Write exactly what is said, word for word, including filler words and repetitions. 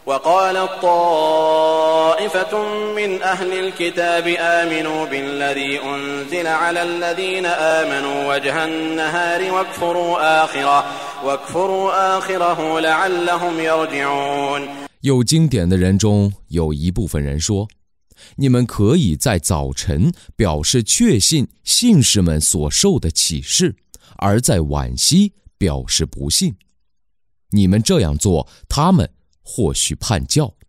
وقالت طائفة من أهل الكتاب آمنوا بالذي أنزل على الذين آمنوا وجه النهار واكفروا آخره واكفروا آخره لعلهم يرجعون。 有经典的人中有一部分人说，你们可以在早晨表示确信信士们所受的启示，而在晚夕表示不信。你们这样做，他们或许叛教。